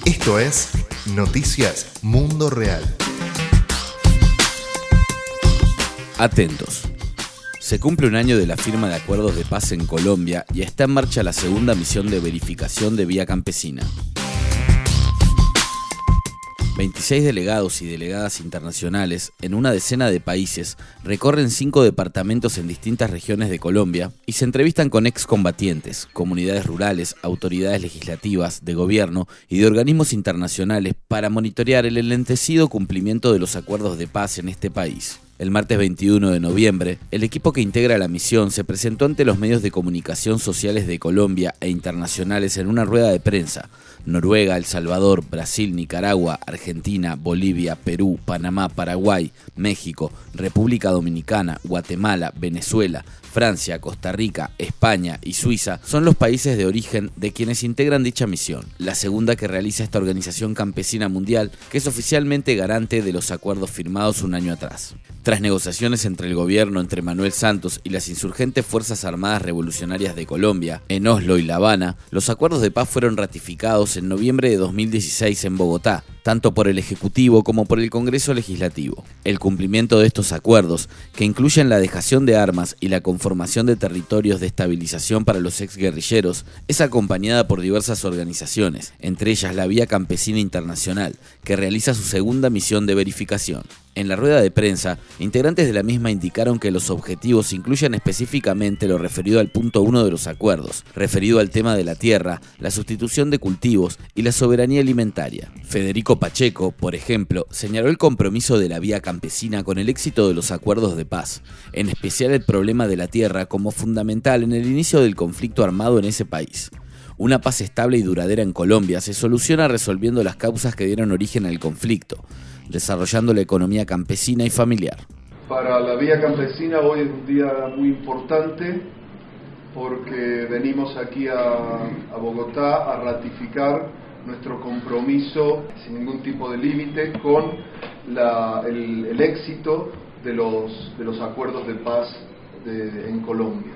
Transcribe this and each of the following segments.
Esto es Noticias Mundo Real. Atentos. Se cumple un año de la firma de acuerdos de paz en Colombia y está en marcha la segunda misión de verificación de Vía Campesina. 26 delegados y delegadas internacionales en una decena de países recorren 5 departamentos en distintas regiones de Colombia y se entrevistan con excombatientes, comunidades rurales, autoridades legislativas, de gobierno y de organismos internacionales para monitorear el enlentecido cumplimiento de los acuerdos de paz en este país. El martes 21 de noviembre, el equipo que integra la misión se presentó ante los medios de comunicación sociales de Colombia e internacionales en una rueda de prensa. Noruega, El Salvador, Brasil, Nicaragua, Argentina, Bolivia, Perú, Panamá, Paraguay, México, República Dominicana, Guatemala, Venezuela, Francia, Costa Rica, España y Suiza son los países de origen de quienes integran dicha misión, la segunda que realiza esta organización campesina mundial, que es oficialmente garante de los acuerdos firmados un año atrás. Tras negociaciones entre el gobierno, entre Manuel Santos y las insurgentes Fuerzas Armadas Revolucionarias de Colombia, en Oslo y La Habana, los acuerdos de paz fueron ratificados en noviembre de 2016 en Bogotá, tanto por el Ejecutivo como por el Congreso Legislativo. El cumplimiento de estos acuerdos, que incluyen la dejación de armas y la conformación de territorios de estabilización para los exguerrilleros, es acompañada por diversas organizaciones, entre ellas la Vía Campesina Internacional, que realiza su segunda misión de verificación. En la rueda de prensa, integrantes de la misma indicaron que los objetivos incluyen específicamente lo referido al punto 1 de los acuerdos, referido al tema de la tierra, la sustitución de cultivos y la soberanía alimentaria. Federico Pacheco, por ejemplo, señaló el compromiso de la Vía Campesina con el éxito de los acuerdos de paz, en especial el problema de la tierra como fundamental en el inicio del conflicto armado en ese país. Una paz estable y duradera en Colombia se soluciona resolviendo las causas que dieron origen al conflicto, desarrollando la economía campesina y familiar. Para la Vía Campesina hoy es un día muy importante porque venimos aquí a Bogotá a ratificar nuestro compromiso sin ningún tipo de límite con el éxito de los acuerdos de paz en Colombia.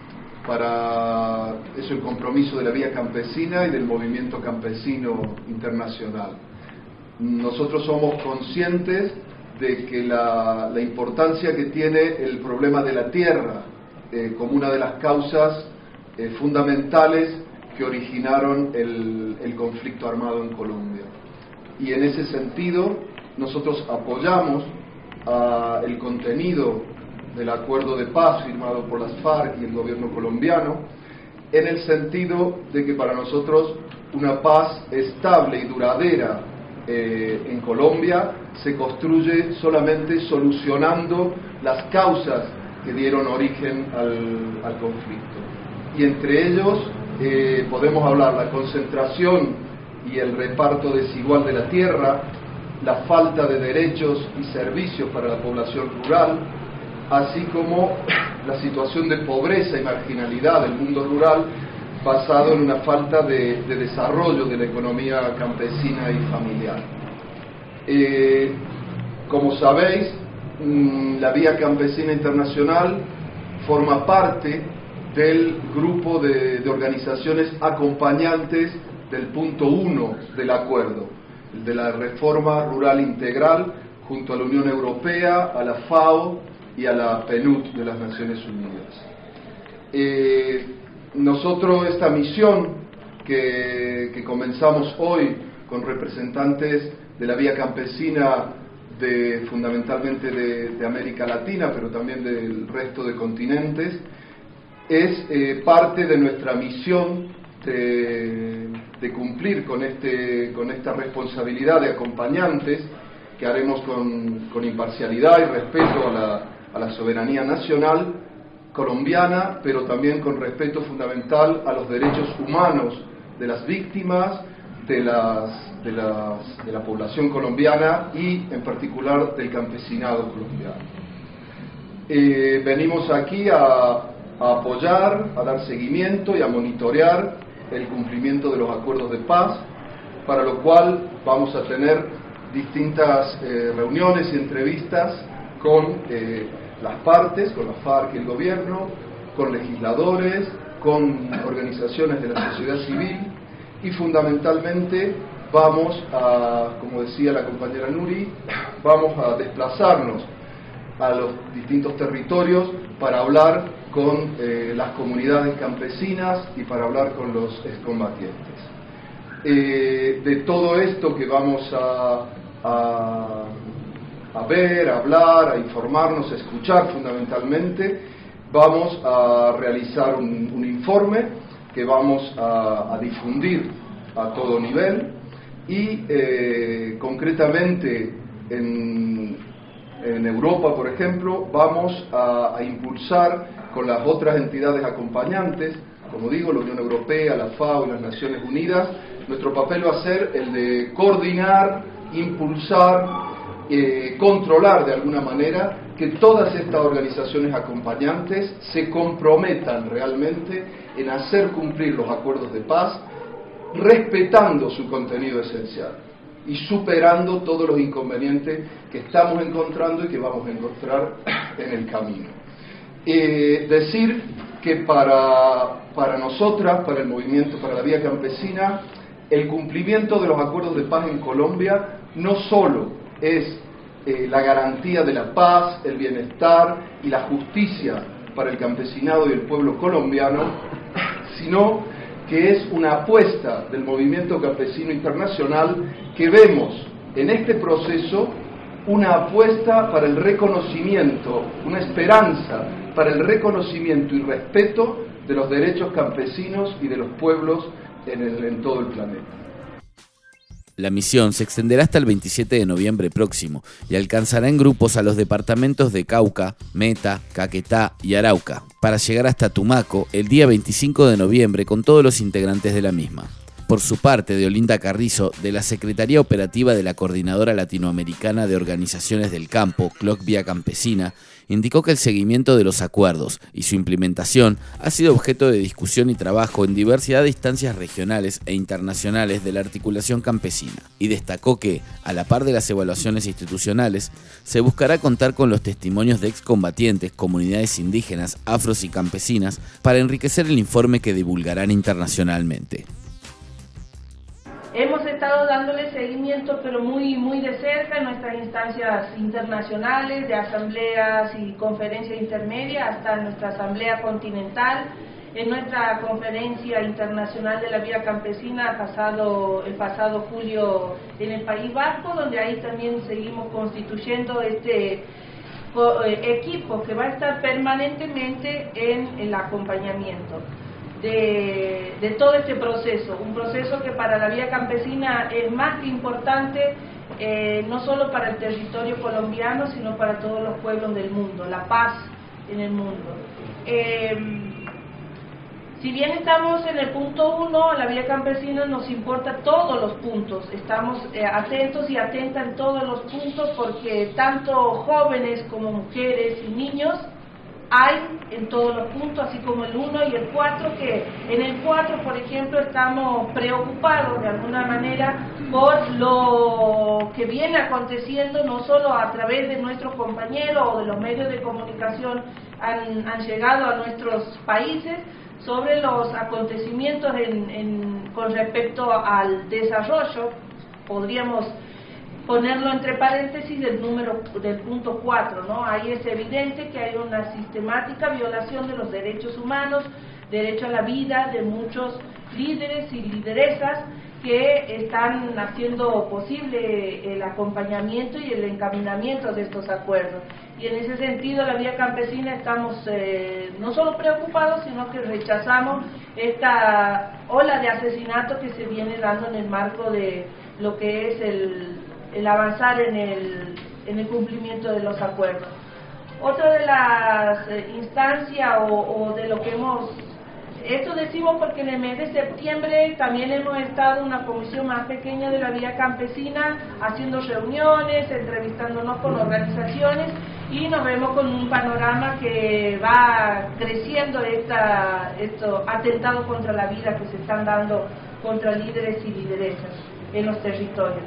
Para eso el compromiso de la Vía Campesina y del movimiento campesino internacional. Nosotros somos conscientes de que la importancia que tiene el problema de la tierra como una de las causas fundamentales que originaron el conflicto armado en Colombia. Y en ese sentido, nosotros apoyamos el contenido del acuerdo de paz firmado por las FARC y el gobierno colombiano, en el sentido de que para nosotros una paz estable y duradera en Colombia se construye solamente solucionando las causas que dieron origen al conflicto. Y entre ellos podemos hablar la concentración y el reparto desigual de la tierra, la falta de derechos y servicios para la población rural, así como la situación de pobreza y marginalidad del mundo rural basado en una falta de desarrollo de la economía campesina y familiar. Como sabéis, la Vía Campesina Internacional forma parte del grupo de organizaciones acompañantes del punto 1 del acuerdo, el de la reforma rural integral, junto a la Unión Europea, a la FAO y a la PNUD de las Naciones Unidas. Nosotros esta misión que comenzamos hoy con representantes de la Vía Campesina fundamentalmente de América Latina, pero también del resto de continentes, es parte de nuestra misión de cumplir con esta responsabilidad de acompañantes que haremos con imparcialidad y respeto a la soberanía nacional colombiana, pero también con respeto fundamental a los derechos humanos de las víctimas, de la población colombiana y en particular del campesinado colombiano. Venimos aquí a apoyar, a dar seguimiento y a monitorear el cumplimiento de los acuerdos de paz, para lo cual vamos a tener distintas reuniones y entrevistas con las partes, con la FARC y el gobierno, con legisladores, con organizaciones de la sociedad civil y fundamentalmente vamos a, como decía la compañera Nuri, vamos a desplazarnos a los distintos territorios para hablar con las comunidades campesinas y para hablar con los excombatientes. De todo esto que vamos a ver, a hablar, a informarnos, a escuchar fundamentalmente, vamos a realizar un informe que vamos a difundir a todo nivel y concretamente en Europa, por ejemplo, vamos a impulsar con las otras entidades acompañantes, como digo, la Unión Europea, la FAO y las Naciones Unidas. Nuestro papel va a ser el de coordinar, impulsar, controlar de alguna manera que todas estas organizaciones acompañantes se comprometan realmente en hacer cumplir los acuerdos de paz, respetando su contenido esencial y superando todos los inconvenientes que estamos encontrando y que vamos a encontrar en el camino. Decir que para nosotras, para el movimiento, para la Vía Campesina, el cumplimiento de los acuerdos de paz en Colombia no solo es la garantía de la paz, el bienestar y la justicia para el campesinado y el pueblo colombiano, sino que es una apuesta del movimiento campesino internacional que vemos en este proceso una apuesta para el reconocimiento, una esperanza para el reconocimiento y respeto de los derechos campesinos y de los pueblos en todo el planeta. La misión se extenderá hasta el 27 de noviembre próximo y alcanzará en grupos a los departamentos de Cauca, Meta, Caquetá y Arauca, para llegar hasta Tumaco el día 25 de noviembre con todos los integrantes de la misma. Por su parte, Deolinda Carrizo, de la Secretaría Operativa de la Coordinadora Latinoamericana de Organizaciones del Campo, CLOC Vía Campesina, indicó que el seguimiento de los acuerdos y su implementación ha sido objeto de discusión y trabajo en diversidad de instancias regionales e internacionales de la articulación campesina, y destacó que, a la par de las evaluaciones institucionales, se buscará contar con los testimonios de excombatientes, comunidades indígenas, afros y campesinas para enriquecer el informe que divulgarán internacionalmente. Hemos estado dándole seguimiento, pero muy de cerca en nuestras instancias internacionales, de asambleas y conferencias intermedias, hasta nuestra asamblea continental, en nuestra conferencia internacional de la Vía Campesina el pasado julio en el País Vasco, donde ahí también seguimos constituyendo este equipo que va a estar permanentemente en el acompañamiento de todo este proceso, un proceso que para la Vía Campesina es más que importante, no solo para el territorio colombiano, sino para todos los pueblos del mundo, la paz en el mundo. Si bien estamos en el punto 1, la Vía Campesina nos importa todos los puntos, estamos atentos y atentas en todos los puntos, porque tanto jóvenes como mujeres y niños hay en todos los puntos, así como el 1 y el 4, que en el 4, por ejemplo, estamos preocupados de alguna manera por lo que viene aconteciendo, no solo a través de nuestros compañeros o de los medios de comunicación han llegado a nuestros países, sobre los acontecimientos con respecto al desarrollo, podríamos ponerlo entre paréntesis del punto 4, ¿no? Ahí es evidente que hay una sistemática violación de los derechos humanos, derecho a la vida de muchos líderes y lideresas que están haciendo posible el acompañamiento y el encaminamiento de estos acuerdos. Y en ese sentido, la Vía Campesina estamos no solo preocupados, sino que rechazamos esta ola de asesinato que se viene dando en el marco de lo que es el avanzar en el cumplimiento de los acuerdos. Otra de las instancias o de lo que esto decimos porque en el mes de septiembre también hemos estado una comisión más pequeña de la Vía Campesina haciendo reuniones, entrevistándonos con organizaciones, y nos vemos con un panorama que va creciendo estos atentados contra la vida que se están dando contra líderes y lideresas en los territorios.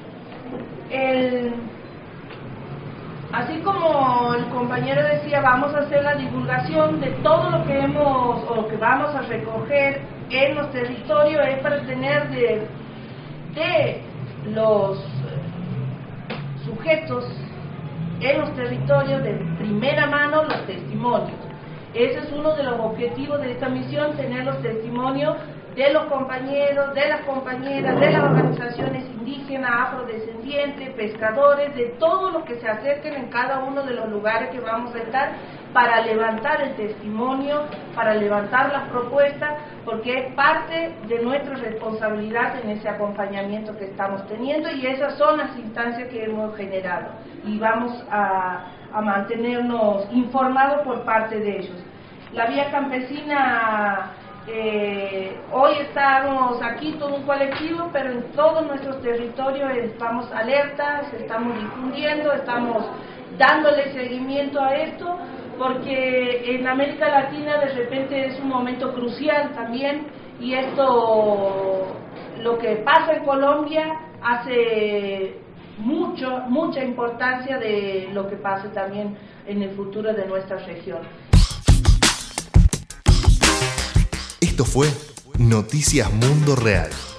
Así como el compañero decía, vamos a hacer la divulgación de todo lo que hemos o que vamos a recoger en los territorios, es para tener de los sujetos en los territorios de primera mano los testimonios. Ese es uno de los objetivos de esta misión, tener los testimonios de los compañeros, de las compañeras, de las organizaciones indígenas, afrodescendientes, pescadores, de todos los que se acerquen en cada uno de los lugares que vamos a estar, para levantar el testimonio, para levantar las propuestas, porque es parte de nuestra responsabilidad en ese acompañamiento que estamos teniendo, y esas son las instancias que hemos generado y vamos a mantenernos informados por parte de ellos. La Vía Campesina, hoy estamos aquí todo un colectivo, pero en todos nuestros territorios estamos alertas, estamos difundiendo, estamos dándole seguimiento a esto, porque en América Latina de repente es un momento crucial también, y esto, lo que pasa en Colombia, hace mucha importancia de lo que pase también en el futuro de nuestra región. Esto fue Noticias Mundo Real.